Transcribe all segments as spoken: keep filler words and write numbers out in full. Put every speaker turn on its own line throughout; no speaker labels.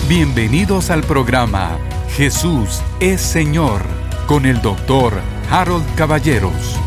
Bienvenidos al programa Jesús es Señor con el doctor Harold Caballeros.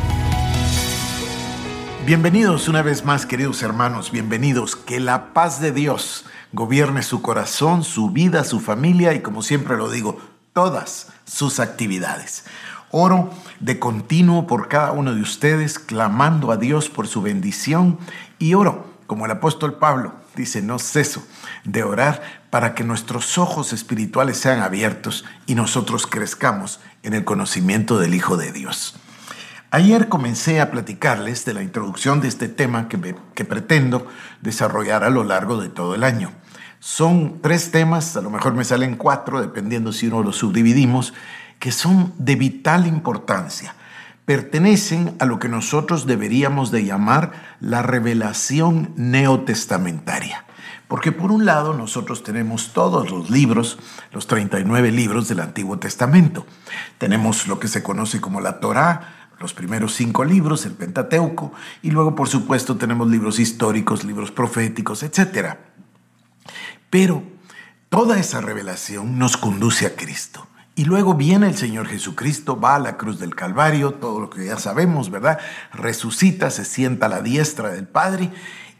Bienvenidos una vez más, queridos hermanos, bienvenidos. Que la paz de Dios gobierne su corazón, su vida, su familia y, como siempre lo digo, todas sus actividades. Oro de continuo por cada uno de ustedes, clamando a Dios por su bendición, y oro, como el apóstol Pablo dice, no ceso de orar para que nuestros ojos espirituales sean abiertos y nosotros crezcamos en el conocimiento del Hijo de Dios. Ayer comencé a platicarles de la introducción de este tema que, me, que pretendo desarrollar a lo largo de todo el año. Son tres temas, a lo mejor me salen cuatro, dependiendo si uno los subdividimos, que son de vital importancia. Pertenecen a lo que nosotros deberíamos de llamar la revelación neotestamentaria. Porque por un lado nosotros tenemos todos los libros, los treinta y nueve libros del Antiguo Testamento. Tenemos lo que se conoce como la Torá, los primeros cinco libros, el Pentateuco, y luego por supuesto tenemos libros históricos, libros proféticos, etcétera. Pero toda esa revelación nos conduce a Cristo. Y luego viene el Señor Jesucristo, va a la cruz del Calvario, todo lo que ya sabemos, ¿verdad? Resucita, se sienta a la diestra del Padre,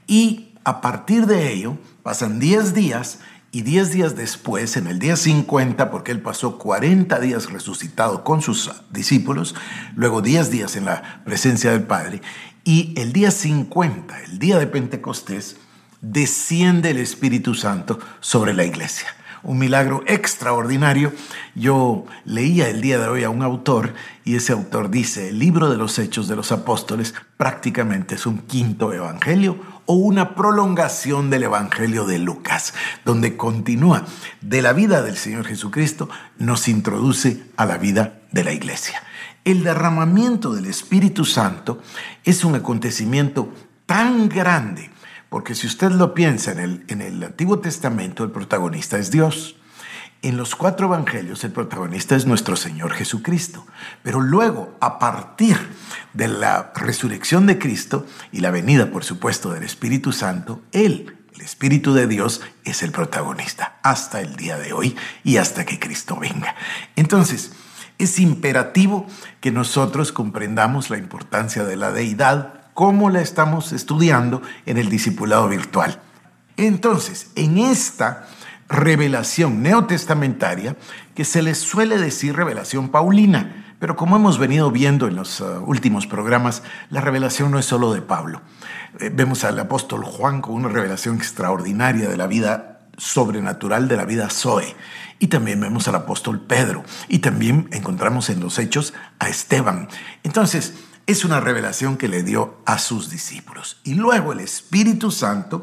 y a partir de ello pasan diez días, y diez días después, en el día cincuenta, porque Él pasó cuarenta días resucitado con sus discípulos, luego diez días en la presencia del Padre, y el día cincuenta, el día de Pentecostés, desciende el Espíritu Santo sobre la iglesia. Un milagro extraordinario. Yo leía el día de hoy a un autor y ese autor dice, el libro de los Hechos de los Apóstoles prácticamente es un quinto evangelio o una prolongación del evangelio de Lucas, donde continúa de la vida del Señor Jesucristo, nos introduce a la vida de la iglesia. El derramamiento del Espíritu Santo es un acontecimiento tan grande, porque si usted lo piensa, en el, en el Antiguo Testamento el protagonista es Dios. En los cuatro evangelios el protagonista es nuestro Señor Jesucristo. Pero luego, a partir de la resurrección de Cristo y la venida, por supuesto, del Espíritu Santo, Él, el Espíritu de Dios, es el protagonista hasta el día de hoy y hasta que Cristo venga. Entonces, es imperativo que nosotros comprendamos la importancia de la deidad, cómo la estamos estudiando en el discipulado virtual. Entonces, en esta revelación neotestamentaria, que se le suele decir revelación paulina, pero como hemos venido viendo en los uh, últimos programas, la revelación no es solo de Pablo. Eh, vemos al apóstol Juan con una revelación extraordinaria de la vida sobrenatural, de la vida Zoe. Y también vemos al apóstol Pedro. Y también encontramos en los Hechos a Esteban. Entonces, es una revelación que le dio a sus discípulos. Y luego el Espíritu Santo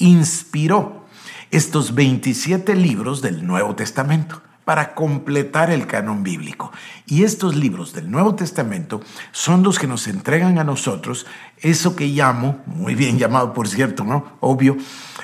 inspiró estos veintisiete libros del Nuevo Testamento para completar el canon bíblico. Y estos libros del Nuevo Testamento son los que nos entregan a nosotros eso que llamo, muy bien llamado por cierto, ¿no? Obvio,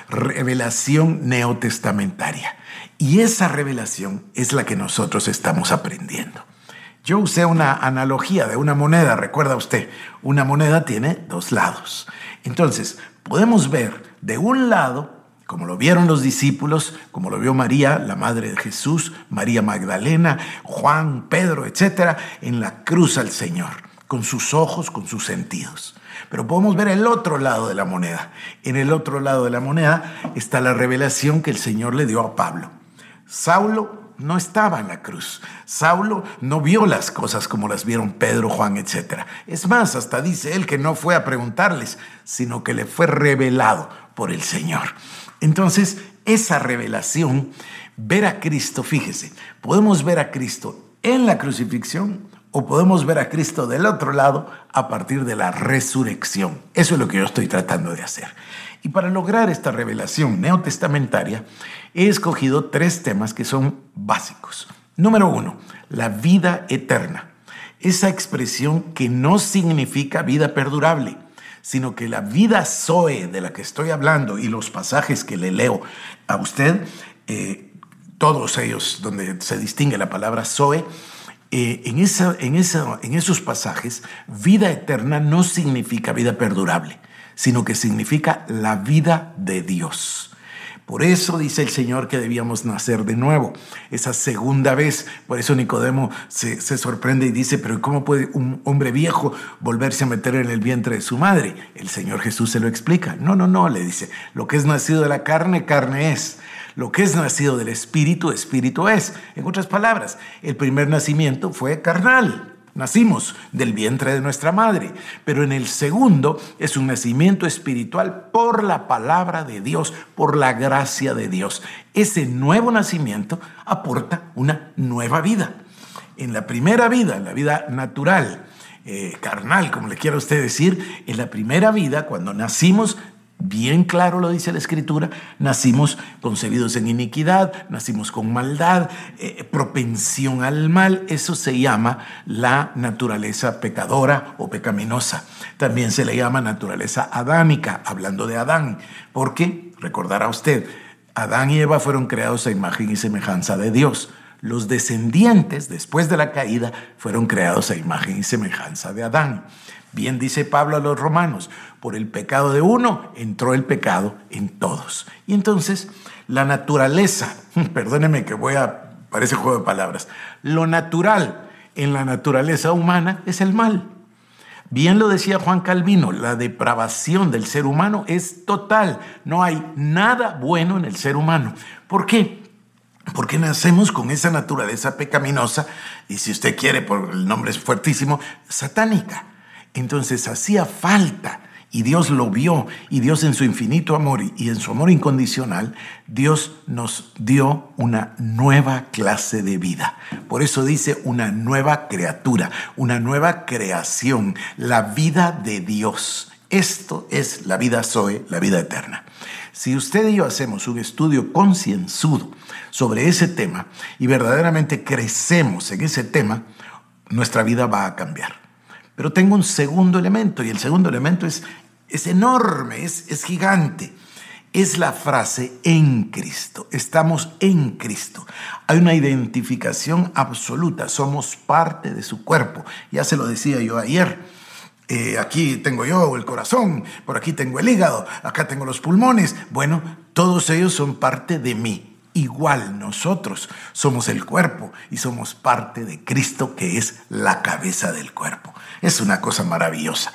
revelación neotestamentaria. Y esa revelación es la que nosotros estamos aprendiendo. Yo usé una analogía de una moneda, recuerda usted, una moneda tiene dos lados. Entonces, podemos ver de un lado, como lo vieron los discípulos, como lo vio María, la madre de Jesús, María Magdalena, Juan, Pedro, etcétera, en la cruz al Señor, con sus ojos, con sus sentidos. Pero podemos ver el otro lado de la moneda. En el otro lado de la moneda está la revelación que el Señor le dio a Pablo. Saulo no estaba en la cruz. Saulo no vio las cosas como las vieron Pedro, Juan, etcétera. Es más, hasta dice él que no fue a preguntarles, sino que le fue revelado por el Señor. Entonces, esa revelación, ver a Cristo, fíjese, podemos ver a Cristo en la crucifixión o podemos ver a Cristo del otro lado a partir de la resurrección. Eso es lo que yo estoy tratando de hacer. Y para lograr esta revelación neotestamentaria, he escogido tres temas que son básicos. Número uno, la vida eterna. Esa expresión que no significa vida perdurable, sino que la vida Zoe de la que estoy hablando y los pasajes que le leo a usted, eh, todos ellos donde se distingue la palabra Zoe, eh, en, esa, en, esa, en esos pasajes, vida eterna no significa vida perdurable, sino que significa la vida de Dios. Por eso dice el Señor que debíamos nacer de nuevo, esa segunda vez. Por eso Nicodemo se, se sorprende y dice, pero ¿cómo puede un hombre viejo volverse a meter en el vientre de su madre? El Señor Jesús se lo explica. No, no, no, le dice, lo que es nacido de la carne, carne es. Lo que es nacido del Espíritu, Espíritu es. En otras palabras, el primer nacimiento fue carnal. Nacimos del vientre de nuestra madre, pero en el segundo es un nacimiento espiritual por la palabra de Dios, por la gracia de Dios. Ese nuevo nacimiento aporta una nueva vida. En la primera vida, en la vida natural, eh, carnal, como le quiera usted decir, en la primera vida, cuando nacimos, bien claro lo dice la Escritura, nacimos concebidos en iniquidad, nacimos con maldad, eh, propensión al mal. Eso se llama la naturaleza pecadora o pecaminosa. También se le llama naturaleza adámica, hablando de Adán, porque, recordará usted, Adán y Eva fueron creados a imagen y semejanza de Dios. Los descendientes, después de la caída, fueron creados a imagen y semejanza de Adán. Bien dice Pablo a los romanos, por el pecado de uno entró el pecado en todos. Y entonces la naturaleza, perdóneme que voy a, parece juego de palabras, lo natural en la naturaleza humana es el mal. Bien lo decía Juan Calvino, la depravación del ser humano es total. No hay nada bueno en el ser humano. ¿Por qué? Porque nacemos con esa naturaleza pecaminosa y, si usted quiere, por el nombre es fuertísimo, satánica. Entonces hacía falta, y Dios lo vio, y Dios en su infinito amor y en su amor incondicional, Dios nos dio una nueva clase de vida. Por eso dice una nueva criatura, una nueva creación, la vida de Dios. Esto es la vida Zoe, la vida eterna. Si usted y yo hacemos un estudio concienzudo sobre ese tema y verdaderamente crecemos en ese tema, nuestra vida va a cambiar. Pero tengo un segundo elemento, y el segundo elemento es, es enorme, es, es gigante. Es la frase en Cristo. Estamos en Cristo. Hay una identificación absoluta. Somos parte de su cuerpo. Ya se lo decía yo ayer. Eh, aquí tengo yo el corazón, por aquí tengo el hígado, acá tengo los pulmones. Bueno, todos ellos son parte de mí. Igual nosotros somos el cuerpo y somos parte de Cristo, que es la cabeza del cuerpo. Es una cosa maravillosa.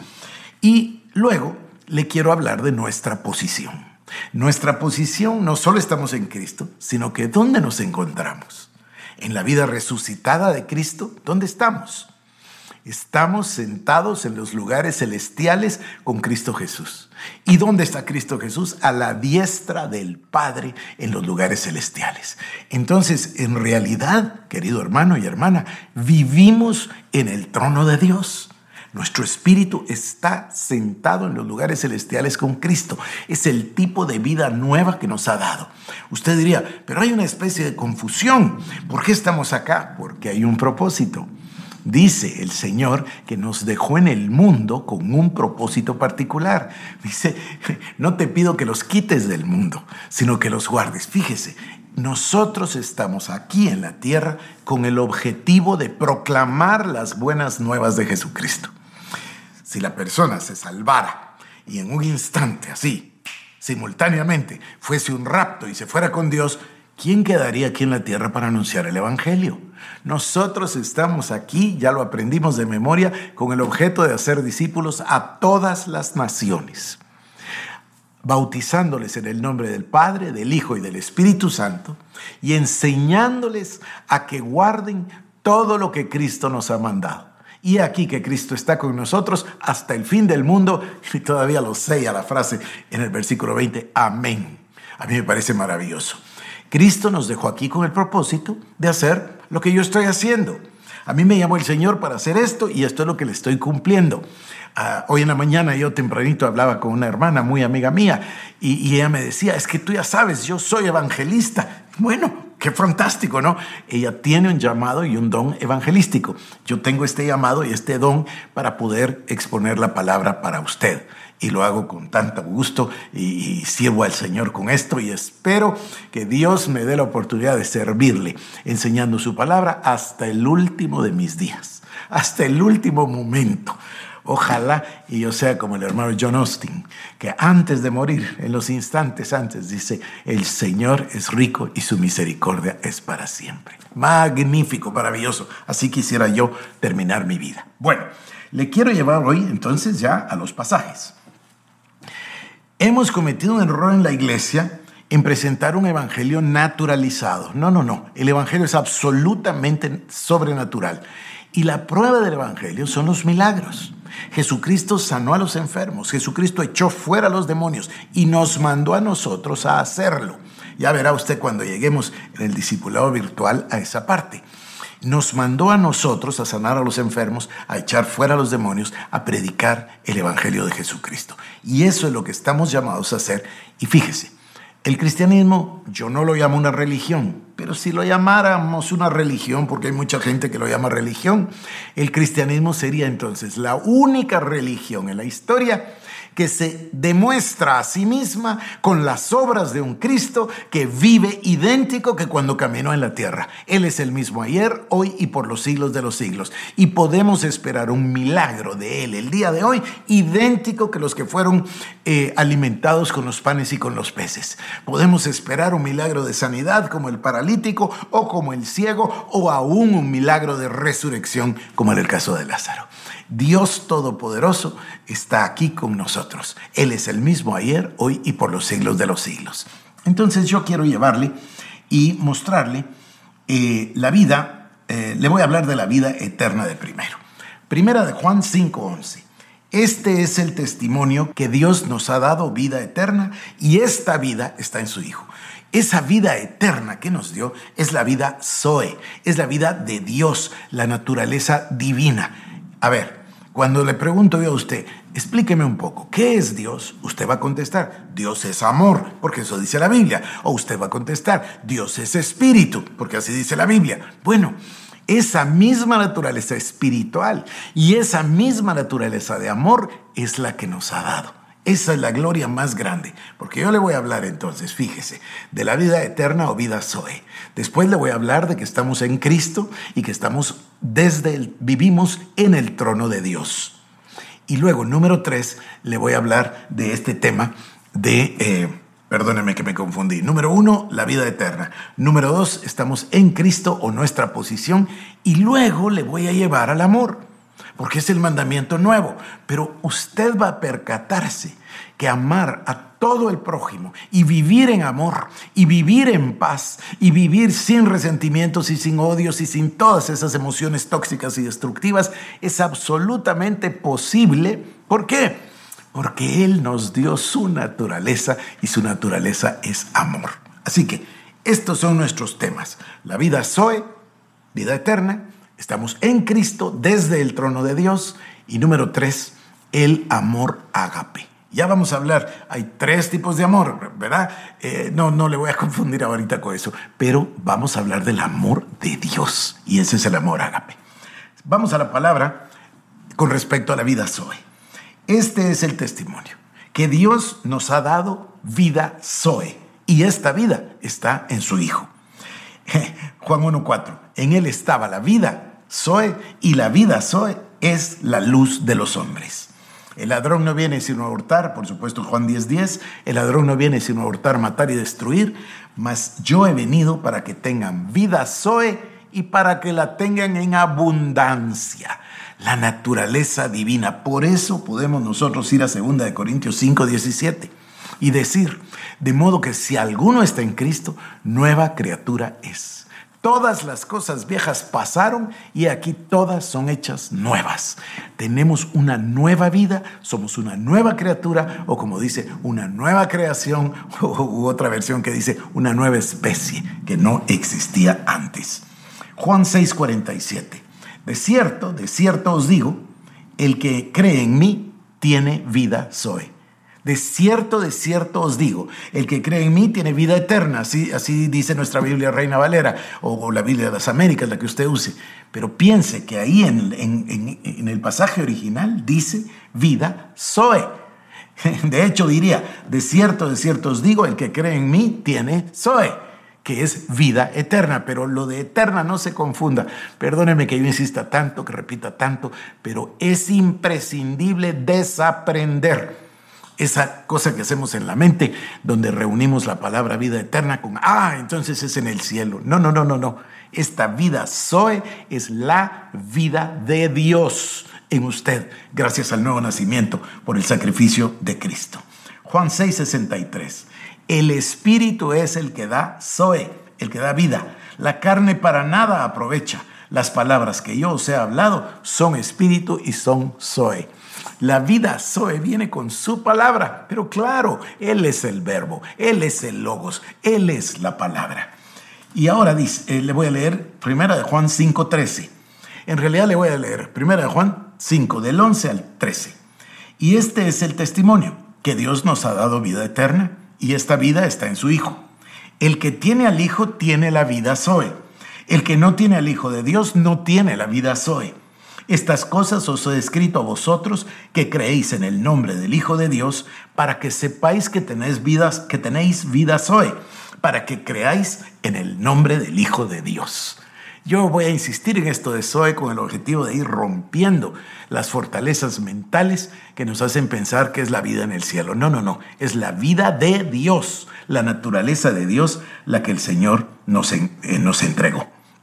Y luego le quiero hablar de nuestra posición. Nuestra posición, no solo estamos en Cristo, sino que ¿dónde nos encontramos? En la vida resucitada de Cristo, ¿dónde estamos? Estamos sentados en los lugares celestiales con Cristo Jesús. ¿Y dónde está Cristo Jesús? A la diestra del Padre en los lugares celestiales. Entonces, en realidad, querido hermano y hermana, vivimos en el trono de Dios. Nuestro espíritu está sentado en los lugares celestiales con Cristo. Es el tipo de vida nueva que nos ha dado. Usted diría, pero hay una especie de confusión. ¿Por qué estamos acá? Porque hay un propósito. Dice el Señor que nos dejó en el mundo con un propósito particular. Dice, no te pido que los quites del mundo, sino que los guardes. Fíjese, nosotros estamos aquí en la tierra con el objetivo de proclamar las buenas nuevas de Jesucristo. Si la persona se salvara y en un instante así, simultáneamente, fuese un rapto y se fuera con Dios, ¿quién quedaría aquí en la tierra para anunciar el Evangelio? Nosotros estamos aquí, ya lo aprendimos de memoria, con el objeto de hacer discípulos a todas las naciones, bautizándoles en el nombre del Padre, del Hijo y del Espíritu Santo, y enseñándoles a que guarden todo lo que Cristo nos ha mandado. Y aquí que Cristo está con nosotros hasta el fin del mundo, y todavía lo sella la frase en el versículo veinte, amén. A mí me parece maravilloso. Cristo nos dejó aquí con el propósito de hacer lo que yo estoy haciendo. A mí me llamó el Señor para hacer esto y esto es lo que le estoy cumpliendo. Uh, hoy en la mañana yo tempranito hablaba con una hermana muy amiga mía y, y ella me decía, es que tú ya sabes, yo soy evangelista. Bueno, qué fantástico, ¿no? Ella tiene un llamado y un don evangelístico. Yo tengo este llamado y este don para poder exponer la palabra para usted. Y lo hago con tanto gusto y, y sirvo al Señor con esto y espero que Dios me dé la oportunidad de servirle, enseñando su palabra hasta el último de mis días, hasta el último momento. Ojalá y yo sea como el hermano John Austin, que antes de morir, en los instantes antes, dice, el Señor es rico y su misericordia es para siempre. Magnífico, maravilloso. Así quisiera yo terminar mi vida. Bueno, le quiero llevar hoy entonces ya a los pasajes. Hemos cometido un error en la iglesia en presentar un evangelio naturalizado. No, no, no. El evangelio es absolutamente sobrenatural. Y la prueba del evangelio son los milagros. Jesucristo sanó a los enfermos. Jesucristo echó fuera a los demonios y nos mandó a nosotros a hacerlo. Ya verá usted cuando lleguemos en el discipulado virtual a esa parte. Nos mandó a nosotros a sanar a los enfermos, a echar fuera a los demonios, a predicar el evangelio de Jesucristo. Y eso es lo que estamos llamados a hacer. Y fíjese, el cristianismo yo no lo llamo una religión, pero si lo llamáramos una religión, porque hay mucha gente que lo llama religión, el cristianismo sería entonces la única religión en la historia que se demuestra a sí misma con las obras de un Cristo que vive idéntico que cuando caminó en la tierra. Él es el mismo ayer, hoy y por los siglos de los siglos. Y podemos esperar un milagro de Él el día de hoy, idéntico que los que fueron eh, alimentados con los panes y con los peces. Podemos esperar un milagro de sanidad como el paralítico o como el ciego, o aún un milagro de resurrección como en el caso de Lázaro. Dios Todopoderoso está aquí con nosotros. Él es el mismo ayer, hoy y por los siglos de los siglos. Entonces yo quiero llevarle y mostrarle eh, la vida, eh, le voy a hablar de la vida eterna de primero. Primera de Juan cinco once. Este es el testimonio que Dios nos ha dado, vida eterna, y esta vida está en su Hijo. Esa vida eterna que nos dio es la vida Zoe, es la vida de Dios, la naturaleza divina. A ver, cuando le pregunto yo a usted, explíqueme un poco, ¿qué es Dios? Usted va a contestar, Dios es amor, porque eso dice la Biblia. O usted va a contestar, Dios es espíritu, porque así dice la Biblia. Bueno, esa misma naturaleza espiritual y esa misma naturaleza de amor es la que nos ha dado. Esa es la gloria más grande, porque yo le voy a hablar entonces, fíjese, de la vida eterna o vida Zoe. Después le voy a hablar de que estamos en Cristo y que estamos desde el, vivimos en el trono de Dios. Y luego, número tres, le voy a hablar de este tema de, eh, perdónenme que me confundí. Número uno, la vida eterna. Número dos, estamos en Cristo o nuestra posición. Y luego le voy a llevar al amor, porque es el mandamiento nuevo. Pero usted va a percatarse que amar a todo el prójimo y vivir en amor y vivir en paz y vivir sin resentimientos y sin odios y sin todas esas emociones tóxicas y destructivas es absolutamente posible. ¿Por qué? Porque Él nos dio su naturaleza y su naturaleza es amor. Así que estos son nuestros temas. La vida Zoe, vida eterna. Estamos en Cristo desde el trono de Dios. Y número tres, el amor ágape. Ya vamos a hablar, hay tres tipos de amor, ¿verdad? Eh, no, no le voy a confundir ahorita con eso, pero vamos a hablar del amor de Dios. Y ese es el amor ágape. Vamos a la palabra con respecto a la vida Zoe. Este es el testimonio, que Dios nos ha dado vida Zoe. Y esta vida está en su Hijo. Juan uno cuatro. En Él estaba la vida Zoe, y la vida Zoe es la luz de los hombres. El ladrón no viene sino a hurtar, por supuesto Juan diez diez, el ladrón no viene sino a hurtar, matar y destruir, mas yo he venido para que tengan vida Zoe y para que la tengan en abundancia. La naturaleza divina. Por eso podemos nosotros ir a segunda de Corintios cinco diecisiete y decir, de modo que si alguno está en Cristo, nueva criatura es. Todas las cosas viejas pasaron y aquí todas son hechas nuevas. Tenemos una nueva vida, somos una nueva criatura, o como dice, una nueva creación, u otra versión que dice una nueva especie que no existía antes. Juan seis cuarenta y siete. De cierto, de cierto os digo, el que cree en mí tiene vida Zoe. De cierto, de cierto os digo, el que cree en mí tiene vida eterna. Así, así dice nuestra Biblia Reina Valera o, o la Biblia de las Américas, la que usted use. Pero piense que ahí en, en, en, en el pasaje original dice vida Zoe. De hecho diría, de cierto, de cierto os digo, el que cree en mí tiene Zoe. que es vida eterna. Pero lo de eterna no se confunda. Perdóneme que yo insista tanto, que repita tanto, pero es imprescindible desaprender esa cosa que hacemos en la mente, donde reunimos la palabra vida eterna con, ah, entonces es en el cielo. No, no, no, no, no. Esta vida Zoe es la vida de Dios en usted, gracias al nuevo nacimiento por el sacrificio de Cristo. Juan seis, sesenta y tres. El Espíritu es el que da Zoe, el que da vida. La carne para nada aprovecha. Las palabras que yo os he hablado son Espíritu y son Zoe. La vida Zoe viene con su palabra, pero claro, Él es el verbo, Él es el logos, Él es la palabra. Y ahora dice, eh, le voy a leer primera de Juan cinco, trece. En realidad le voy a leer primera de Juan cinco, del once al trece. Y este es el testimonio, que Dios nos ha dado vida eterna, y esta vida está en su Hijo. El que tiene al Hijo tiene la vida Zoe. El que no tiene al Hijo de Dios no tiene la vida Zoe. Estas cosas os he escrito a vosotros que creéis en el nombre del Hijo de Dios, para que sepáis que tenéis vidas, que tenéis vida Zoe, para que creáis en el nombre del Hijo de Dios. Yo voy a insistir en esto de Zoe con el objetivo de ir rompiendo las fortalezas mentales que nos hacen pensar que es la vida en el cielo. No, no, no. Es la vida de Dios, la naturaleza de Dios, la que el Señor nos, en, eh, nos entregó.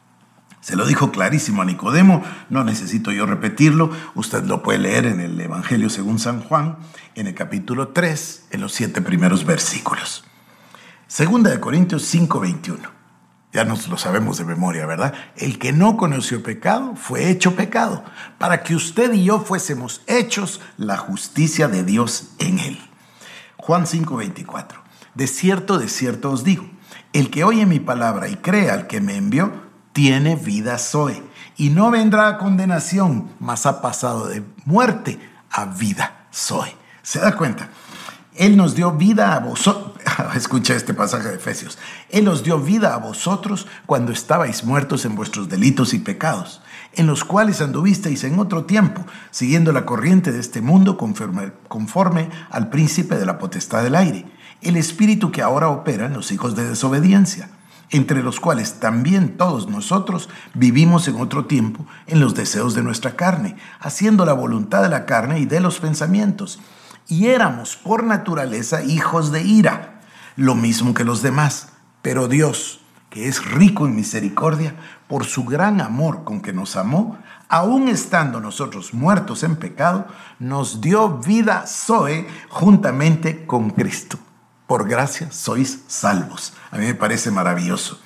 Se lo dijo clarísimo a Nicodemo, no necesito yo repetirlo, usted lo puede leer en el Evangelio según San Juan, en el capítulo tres, en los siete primeros versículos. Segunda de Corintios cinco, veintiuno. Ya nos lo sabemos de memoria, ¿verdad? El que no conoció pecado fue hecho pecado, para que usted y yo fuésemos hechos la justicia de Dios en él. Juan cinco, veinticuatro. De cierto, de cierto os digo, el que oye mi palabra y cree al que me envió, tiene vida Zoe, y no vendrá a condenación, mas ha pasado de muerte a vida Zoe. ¿Se da cuenta? Él nos dio vida a vosotros. Escucha este pasaje de Efesios. Él os dio vida a vosotros cuando estabais muertos en vuestros delitos y pecados, en los cuales anduvisteis en otro tiempo, siguiendo la corriente de este mundo conforme, conforme al príncipe de la potestad del aire, el espíritu que ahora opera en los hijos de desobediencia, entre los cuales también todos nosotros vivimos en otro tiempo en los deseos de nuestra carne, haciendo la voluntad de la carne y de los pensamientos. Y éramos por naturaleza hijos de ira, lo mismo que los demás. Pero Dios, que es rico en misericordia, por su gran amor con que nos amó, aun estando nosotros muertos en pecado, nos dio vida Zoe juntamente con Cristo. Por gracia sois salvos. A mí me parece maravilloso.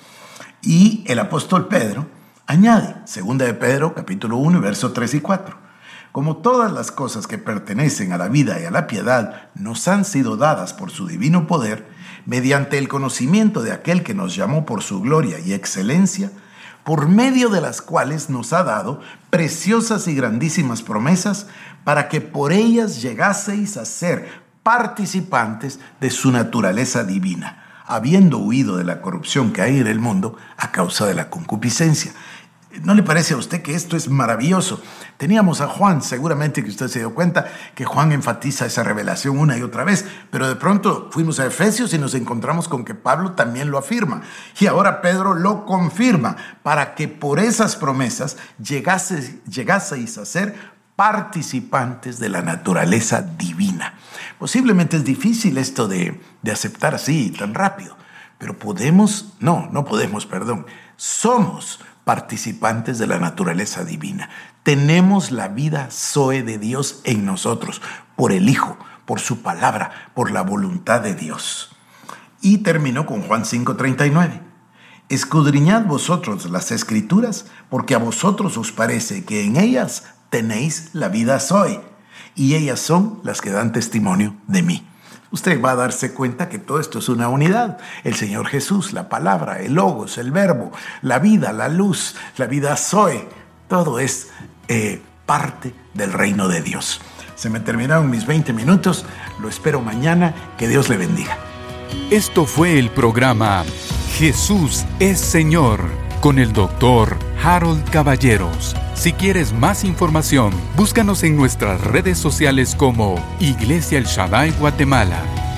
Y el apóstol Pedro añade, segunda de Pedro, capítulo uno, versos tres y cuatro. Como todas las cosas que pertenecen a la vida y a la piedad nos han sido dadas por su divino poder, mediante el conocimiento de aquel que nos llamó por su gloria y excelencia, por medio de las cuales nos ha dado preciosas y grandísimas promesas, para que por ellas llegaseis a ser participantes de su naturaleza divina, habiendo huido de la corrupción que hay en el mundo a causa de la concupiscencia. ¿No le parece a usted que esto es maravilloso? Teníamos a Juan, seguramente que usted se dio cuenta que Juan enfatiza esa revelación una y otra vez, pero de pronto fuimos a Efesios y nos encontramos con que Pablo también lo afirma. Y ahora Pedro lo confirma, para que por esas promesas llegaseis, llegaseis a ser participantes de la naturaleza divina. Posiblemente es difícil esto de, de aceptar así tan rápido, pero podemos, no, no podemos, perdón, somos participantes de la naturaleza divina. Tenemos la vida Zoe de Dios en nosotros, por el Hijo, por su palabra, por la voluntad de Dios. Y terminó con Juan cinco, treinta y nueve. Escudriñad vosotros las Escrituras, porque a vosotros os parece que en ellas tenéis la vida Zoe, y ellas son las que dan testimonio de mí. Usted va a darse cuenta que todo esto es una unidad. El Señor Jesús, la palabra, el logos, el verbo, la vida, la luz, la vida Zoe, todo es eh, parte del reino de Dios. Se me terminaron mis veinte minutos, lo espero mañana, que Dios le bendiga.
Esto fue el programa Jesús es Señor, con el doctor Harold Caballeros. Si quieres más información, búscanos en nuestras redes sociales como Iglesia El Shaddai Guatemala.